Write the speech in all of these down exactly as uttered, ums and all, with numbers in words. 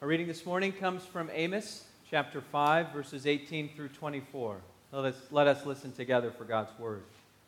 Our reading this morning comes from Amos chapter five, verses eighteen through twenty-four. Let us, let us listen together for God's word.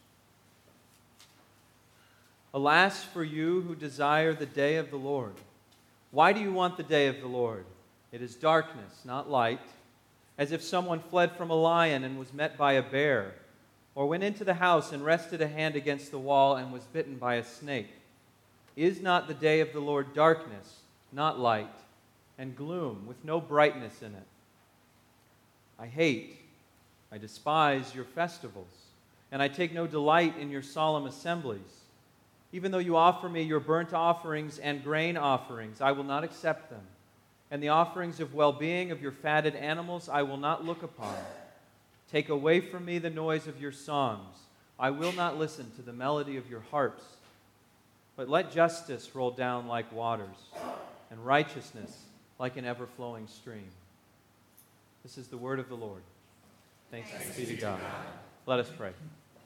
Alas for you who desire the day of the Lord. Why do you want the day of the Lord? It is darkness, not light, as if someone fled from a lion and was met by a bear, or went into the house and rested a hand against the wall and was bitten by a snake. Is not the day of the Lord darkness, not light, and gloom, with no brightness in it? I hate, I despise your festivals, and I take no delight in your solemn assemblies. Even though you offer me your burnt offerings and grain offerings, I will not accept them. And the offerings of well-being of your fatted animals I will not look upon. Take away from me the noise of your songs. I will not listen to the melody of your harps. But let justice roll down like waters, and righteousness like an ever-flowing stream. This is the word of the Lord. Thanks, Thanks be to God. God. Let us pray.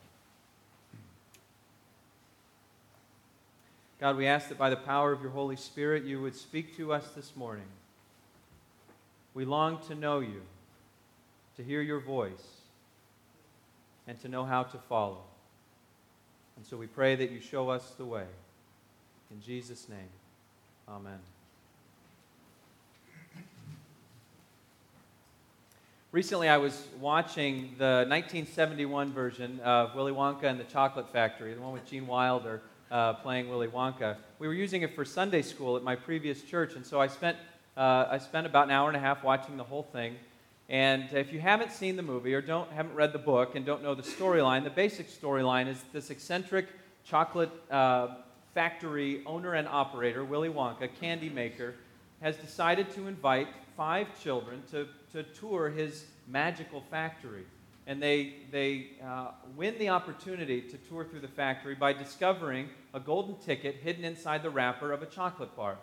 God, we ask that by the power of your Holy Spirit, you would speak to us this morning. We long to know you, to hear your voice, and to know how to follow. And so we pray that you show us the way. In Jesus' name, amen. Recently, I was watching the nineteen seventy-one version of Willy Wonka and the Chocolate Factory, the one with Gene Wilder uh, playing Willy Wonka. We were using it for Sunday school at my previous church, and so I spent uh, I spent about an hour and a half watching the whole thing. And if you haven't seen the movie or don't haven't read the book and don't know the storyline, the basic storyline is this eccentric chocolate uh, factory owner and operator, Willy Wonka, candy maker, has decided to invite five children to, to tour his magical factory. And they, they uh, win the opportunity to tour through the factory by discovering a golden ticket hidden inside the wrapper of a chocolate bar.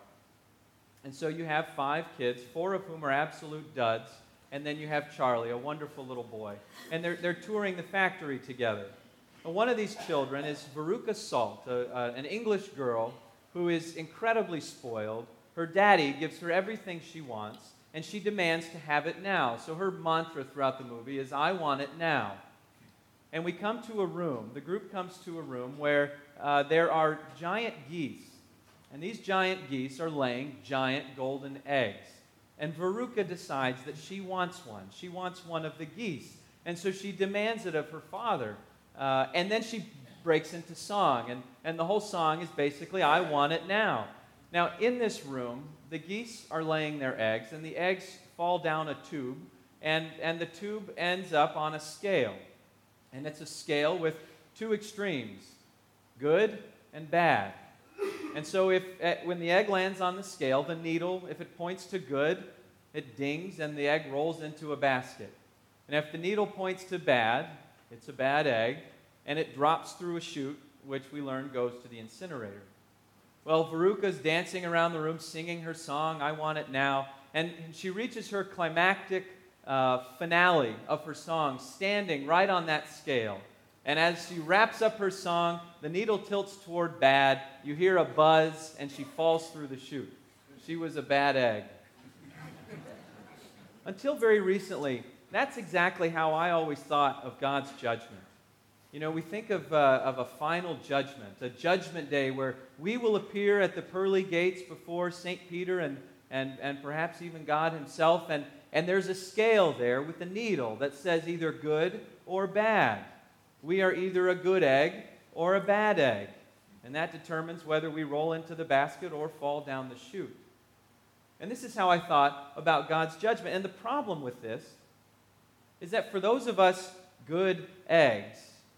And so you have five kids, four of whom are absolute duds, and then you have Charlie, a wonderful little boy. And they're, they're touring the factory together. And one of these children is Veruca Salt, a, a, an English girl who is incredibly spoiled. Her daddy gives her everything she wants, and she demands to have it now. So her mantra throughout the movie is, I want it now. And we come to a room, the group comes to a room where uh, there are giant geese. And these giant geese are laying giant golden eggs. And Veruca decides that she wants one. She wants one of the geese. And so she demands it of her father. Uh, and then she breaks into song. And, and the whole song is basically, I want it now. Now, in this room, the geese are laying their eggs, and the eggs fall down a tube, and, and the tube ends up on a scale. And it's a scale with two extremes, good and bad. And so if when the egg lands on the scale, the needle, if it points to good, it dings, and the egg rolls into a basket. And if the needle points to bad, it's a bad egg, and it drops through a chute, which we learn goes to the incinerator. Well, Veruca's dancing around the room, singing her song, I Want It Now, and she reaches her climactic uh, finale of her song, standing right on that scale. And as she wraps up her song, the needle tilts toward bad, you hear a buzz, and she falls through the chute. She was a bad egg. Until very recently, that's exactly how I always thought of God's judgment. You know, we think of, uh, of a final judgment, a judgment day where we will appear at the pearly gates before Saint Peter and, and, and perhaps even God himself, and, and there's a scale there with a needle that says either good or bad. We are either a good egg or a bad egg, and that determines whether we roll into the basket or fall down the chute. And this is how I thought about God's judgment. And the problem with this is that for those of us good eggs,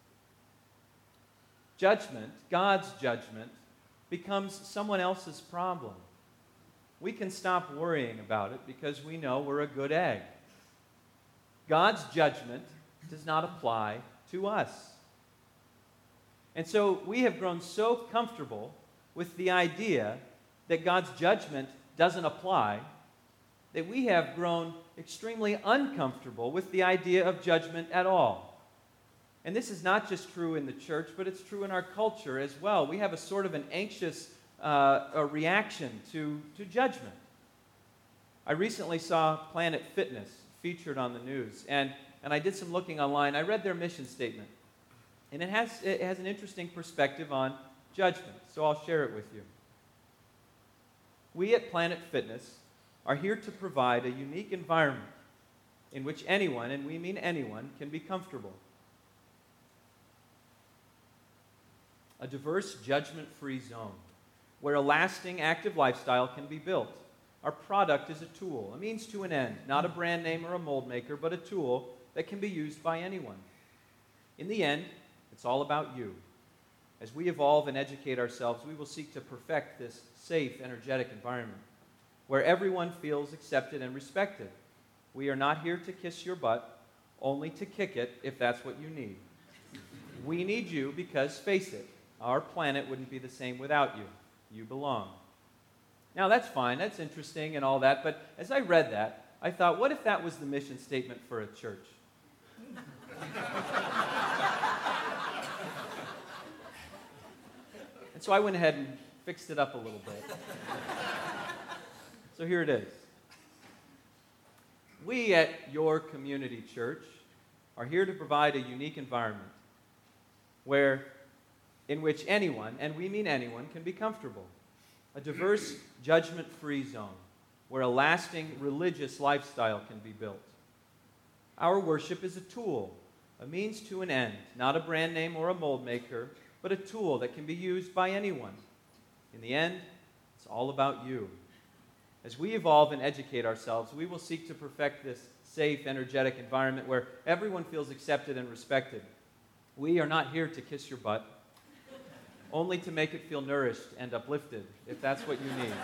judgment, God's judgment, becomes someone else's problem. We can stop worrying about it because we know we're a good egg. God's judgment does not apply to us. And so we have grown so comfortable with the idea that God's judgment doesn't apply that we have grown extremely uncomfortable with the idea of judgment at all. And this is not just true in the church, but it's true in our culture as well. We have a sort of an anxious uh, a reaction to, to judgment. I recently saw Planet Fitness featured on the news, and, and I did some looking online. I read their mission statement, and it has, it has an interesting perspective on judgment, so I'll share it with you. We at Planet Fitness are here to provide a unique environment in which anyone, and we mean anyone, can be comfortable. A diverse, judgment-free zone where a lasting, active lifestyle can be built. Our product is a tool, a means to an end, not a brand name or a mold maker, but a tool that can be used by anyone. In the end, it's all about you. As we evolve and educate ourselves, we will seek to perfect this safe, energetic environment where everyone feels accepted and respected. We are not here to kiss your butt, only to kick it if that's what you need. We need you because, face it, our planet wouldn't be the same without you. You belong. Now, that's fine. That's interesting and all that. But as I read that, I thought, what if that was the mission statement for a church? And so I went ahead and fixed it up a little bit. So here it is. We at your community church are here to provide a unique environment where, in which anyone, and we mean anyone, can be comfortable. A diverse, judgment-free zone where a lasting religious lifestyle can be built. Our worship is a tool, a means to an end, not a brand name or a mold maker, but a tool that can be used by anyone. In the end, it's all about you. As we evolve and educate ourselves, we will seek to perfect this safe, energetic environment where everyone feels accepted and respected. We are not here to kiss your butt, only to make it feel nourished and uplifted, if that's what you need.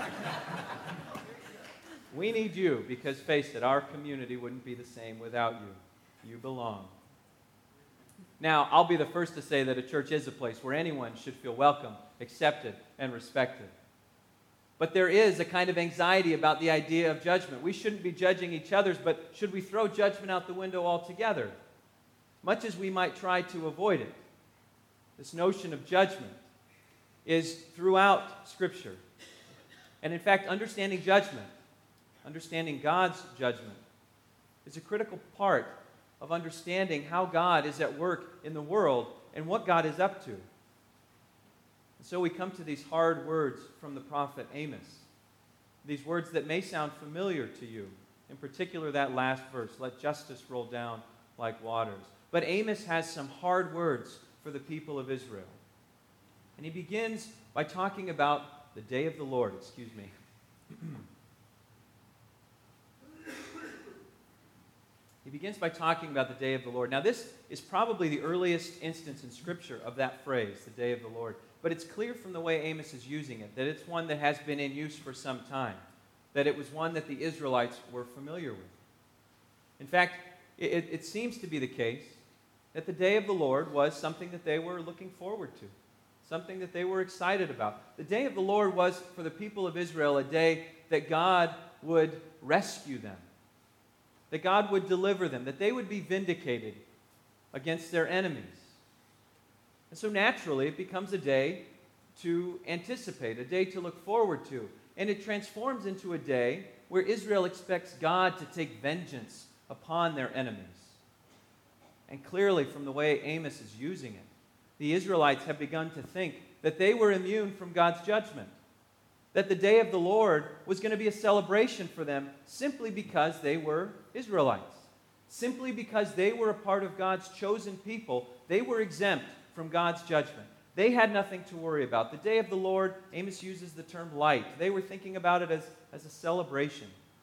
We need you because, face it, our community wouldn't be the same without you. You belong. Now, I'll be the first to say that a church is a place where anyone should feel welcome, accepted, and respected. But there is a kind of anxiety about the idea of judgment. We shouldn't be judging each other, but should we throw judgment out the window altogether? Much as we might try to avoid it, this notion of judgment is throughout Scripture. And in fact, understanding judgment, understanding God's judgment, is a critical part of understanding how God is at work in the world and what God is up to. And so we come to these hard words from the prophet Amos, these words that may sound familiar to you, in particular that last verse, let justice roll down like waters. But Amos has some hard words for the people of Israel. And he begins by talking about the day of the Lord. Excuse me. He begins by talking about the day of the Lord. Now, this is probably the earliest instance in Scripture of that phrase, the day of the Lord. But it's clear from the way Amos is using it that it's one that has been in use for some time, that it was one that the Israelites were familiar with. In fact, it, it seems to be the case that the day of the Lord was something that they were looking forward to, something that they were excited about. The day of the Lord was, for the people of Israel, a day that God would rescue them, that God would deliver them, that they would be vindicated against their enemies. And so naturally, it becomes a day to anticipate, a day to look forward to. And it transforms into a day where Israel expects God to take vengeance upon their enemies. And clearly, from the way Amos is using it, the Israelites have begun to think that they were immune from God's judgment, that the day of the Lord was going to be a celebration for them simply because they were Israelites. Simply because they were a part of God's chosen people, they were exempt from God's judgment. They had nothing to worry about. The day of the Lord, Amos uses the term light. They were thinking about it as, as a celebration.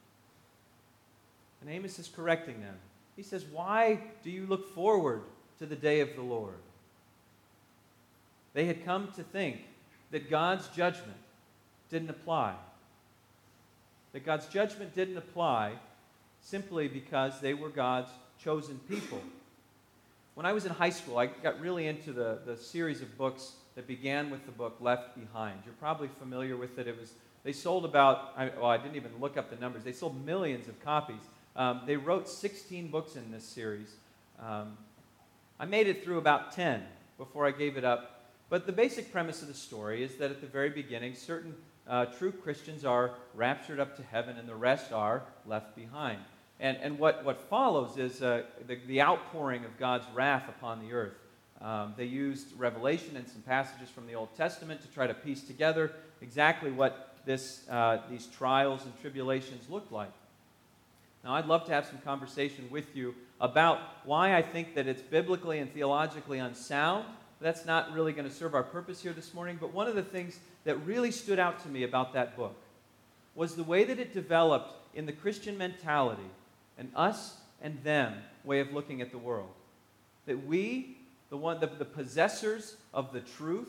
And Amos is correcting them. He says, why do you look forward to the day of the Lord? They had come to think that God's judgment didn't apply. That God's judgment didn't apply simply because they were God's chosen people. When I was in high school, I got really into the, the series of books that began with the book Left Behind. You're probably familiar with it. It was they sold about, I, well, I didn't even look up the numbers. They sold millions of copies. Um, they wrote sixteen books in this series. Um, I made it through about ten before I gave it up. But the basic premise of the story is that at the very beginning, certain uh, true Christians are raptured up to heaven and the rest are left behind. And, and what, what follows is uh, the, the outpouring of God's wrath upon the earth. Um, they used Revelation and some passages from the Old Testament to try to piece together exactly what this, uh, these trials and tribulations look like. Now, I'd love to have some conversation with you about why I think that it's biblically and theologically unsound. That's not really going to serve our purpose here this morning, but one of the things that really stood out to me about that book was the way that it developed in the Christian mentality, an us and them way of looking at the world. That we, the one, the, the possessors of the truth,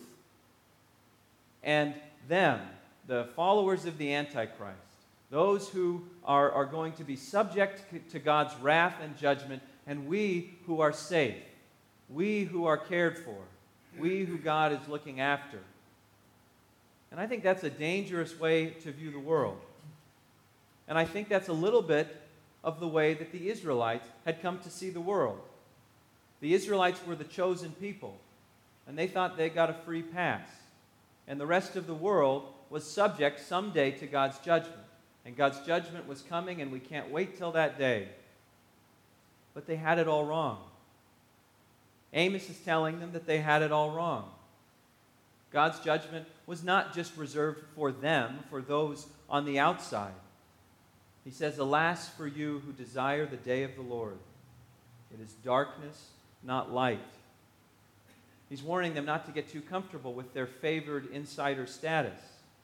and them, the followers of the Antichrist, those who are, are going to be subject to God's wrath and judgment, and we who are safe, we who are cared for, we who God is looking after. And I think that's a dangerous way to view the world. And I think that's a little bit of the way that the Israelites had come to see the world. The Israelites were the chosen people, and they thought they got a free pass. And the rest of the world was subject someday to God's judgment. And God's judgment was coming, and we can't wait till that day. But they had it all wrong. Amos is telling them that they had it all wrong. God's judgment was not just reserved for them, for those on the outside. He says, "Alas for you who desire the day of the Lord. It is darkness, not light." He's warning them not to get too comfortable with their favored insider status.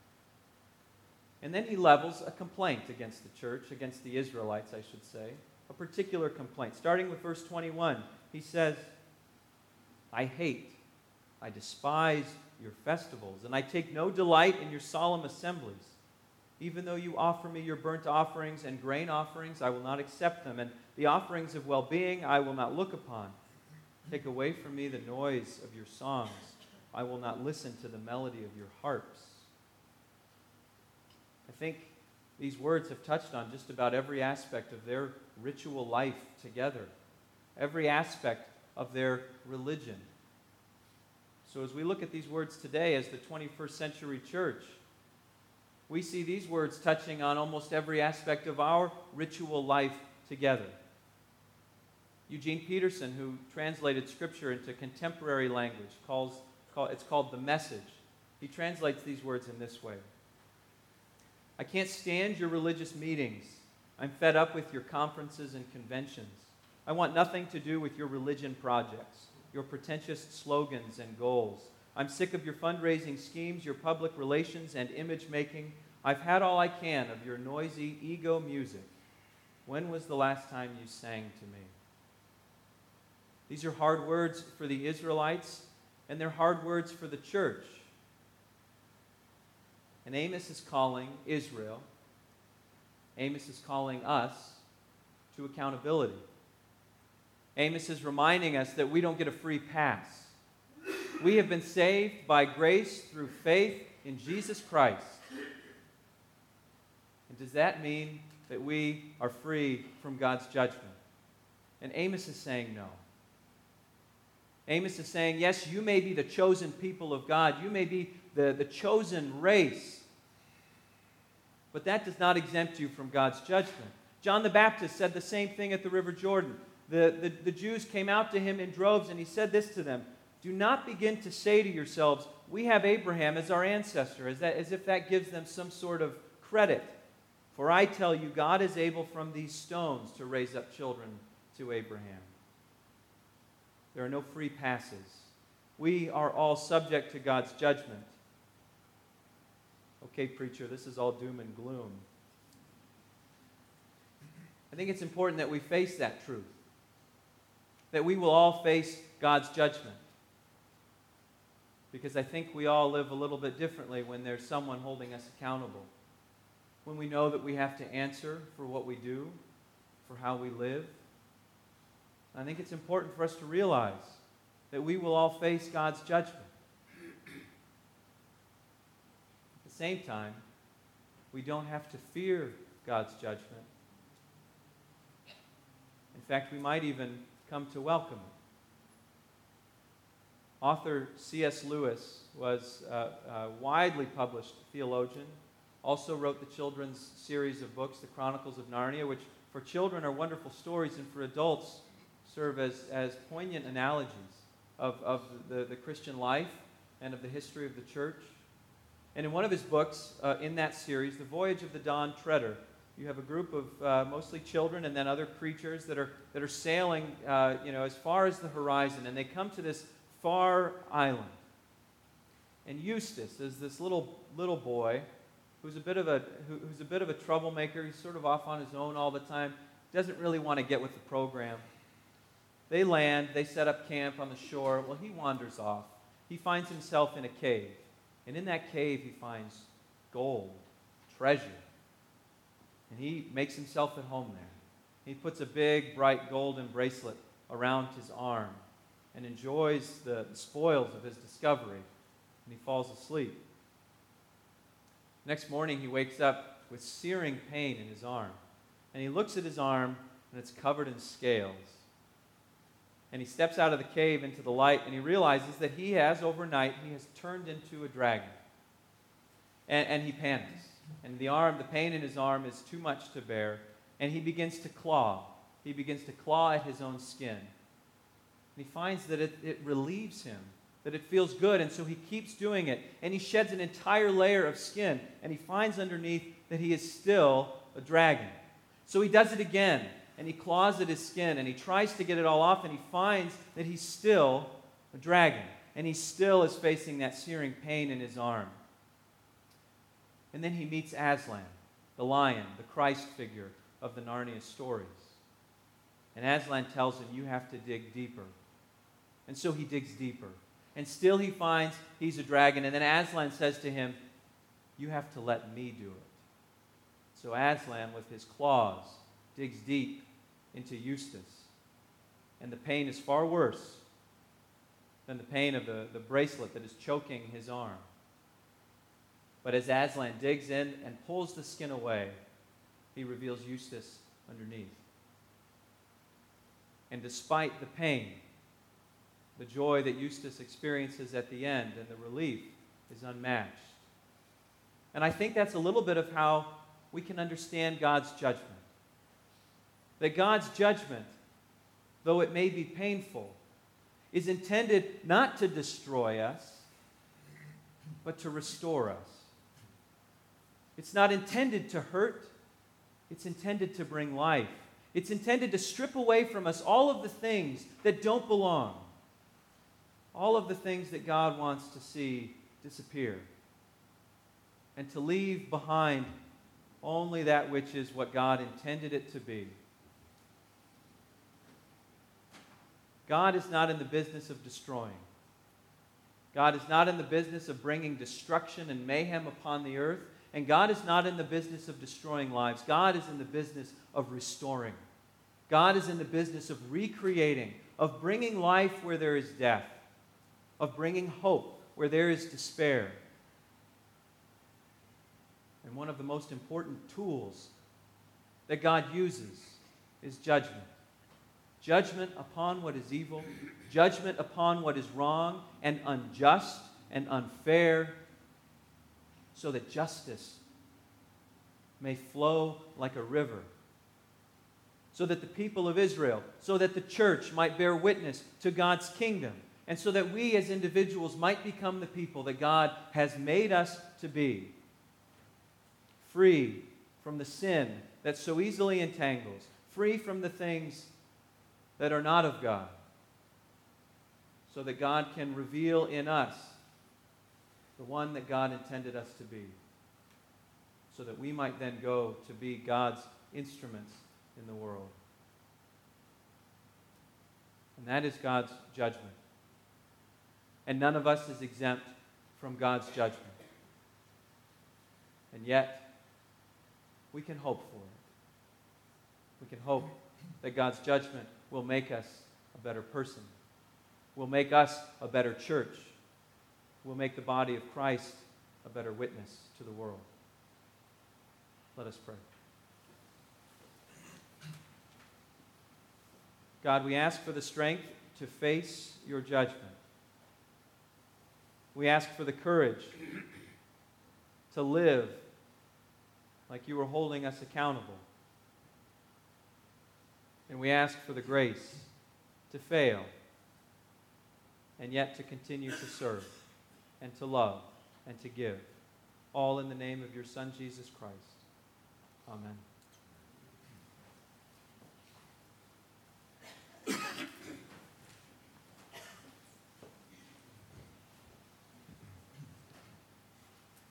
And then he levels a complaint against the church, against the Israelites, I should say, a particular complaint. Starting with verse twenty-one, he says, "I hate, I despise your festivals, and I take no delight in your solemn assemblies. Even though you offer me your burnt offerings and grain offerings, I will not accept them, and the offerings of well-being I will not look upon. Take away from me the noise of your songs. I will not listen to the melody of your harps." I think these words have touched on just about every aspect of their ritual life together, every aspect of their religion. So as we look at these words today as the twenty-first century church, we see these words touching on almost every aspect of our ritual life together. Eugene Peterson, who translated Scripture into contemporary language, calls, call, it's called The Message. He translates these words in this way. "I can't stand your religious meetings. I'm fed up with your conferences and conventions. I want nothing to do with your religion projects, your pretentious slogans and goals. I'm sick of your fundraising schemes, your public relations, and image making. I've had all I can of your noisy ego music. When was the last time you sang to me?" These are hard words for the Israelites, and they're hard words for the church. And Amos is calling Israel, Amos is calling us to accountability. Amos is reminding us that we don't get a free pass. We have been saved by grace through faith in Jesus Christ. And does that mean that we are free from God's judgment? And Amos is saying no. Amos is saying, yes, you may be the chosen people of God. You may be the, the chosen race. But that does not exempt you from God's judgment. John the Baptist said the same thing at the River Jordan. The, the, the Jews came out to him in droves, and he said this to them: "Do not begin to say to yourselves, 'We have Abraham as our ancestor,' as, that, as if that gives them some sort of credit. For I tell you, God is able from these stones to raise up children to Abraham." There are no free passes. We are all subject to God's judgment. Okay, preacher, this is all doom and gloom. I think it's important that we face that truth, that we will all face God's judgment. Because I think we all live a little bit differently when there's someone holding us accountable. When we know that we have to answer for what we do, for how we live. I think it's important for us to realize that we will all face God's judgment. At the same time, we don't have to fear God's judgment. In fact, we might even come to welcome it. Author C S Lewis was a, a widely published theologian, also wrote the children's series of books, The Chronicles of Narnia, which for children are wonderful stories and for adults serve as, as poignant analogies of, of the, the Christian life and of the history of the church. And in one of his books, uh, in that series, The Voyage of the Dawn Treader, you have a group of uh, mostly children and then other creatures that are, that are sailing uh, you know, as far as the horizon, and they come to this far island. And Eustace is this little, little boy who's a bit of a who, who's a bit of a troublemaker. He's sort of off on his own all the time. Doesn't really want to get with the program. They land. They set up camp on the shore. Well, he wanders off. He finds himself in a cave, and in that cave he finds gold, treasure, and he makes himself at home there. He puts a big, bright golden bracelet around his arm and enjoys the, the spoils of his discovery, and he falls asleep. Next morning, he wakes up with searing pain in his arm. And he looks at his arm, and it's covered in scales. And he steps out of the cave into the light, and he realizes that he has, overnight, he has turned into a dragon. And, and he panics. And the arm, the pain in his arm is too much to bear. And he begins to claw. He begins to claw at his own skin. And he finds that it, it relieves him, that it feels good, and so he keeps doing it. And he sheds an entire layer of skin, and he finds underneath that he is still a dragon. So he does it again, and he claws at his skin, and he tries to get it all off, and he finds that he's still a dragon, and he still is facing that searing pain in his arm. And then he meets Aslan, the lion, the Christ figure of the Narnia stories. And Aslan tells him, you have to dig deeper. And so he digs deeper. And still he finds he's a dragon. And then Aslan says to him, you have to let me do it. So Aslan, with his claws, digs deep into Eustace. And the pain is far worse than the pain of the, the bracelet that is choking his arm. But as Aslan digs in and pulls the skin away, he reveals Eustace underneath. And despite the pain, the joy that Eustace experiences at the end and the relief is unmatched. And I think that's a little bit of how we can understand God's judgment. That God's judgment, though it may be painful, is intended not to destroy us, but to restore us. It's not intended to hurt. It's intended to bring life. It's intended to strip away from us all of the things that don't belong. All of the things that God wants to see disappear. And to leave behind only that which is what God intended it to be. God is not in the business of destroying. God is not in the business of bringing destruction and mayhem upon the earth. And God is not in the business of destroying lives. God is in the business of restoring. God is in the business of recreating, of bringing life where there is death, of bringing hope where there is despair. And one of the most important tools that God uses is judgment. Judgment upon what is evil, judgment upon what is wrong and unjust and unfair, so that justice may flow like a river, so that the people of Israel, so that the church might bear witness to God's kingdom, and so that we as individuals might become the people that God has made us to be, free from the sin that so easily entangles, free from the things that are not of God, so that God can reveal in us the one that God intended us to be, so that we might then go to be God's instruments in the world. And that is God's judgment. And none of us is exempt from God's judgment. And yet, we can hope for it. We can hope that God's judgment will make us a better person, will make us a better church, will make the body of Christ a better witness to the world. Let us pray. God, we ask for the strength to face your judgment. We ask for the courage to live like you were holding us accountable. And we ask for the grace to fail and yet to continue to serve and to love and to give, all in the name of your Son, Jesus Christ. Amen.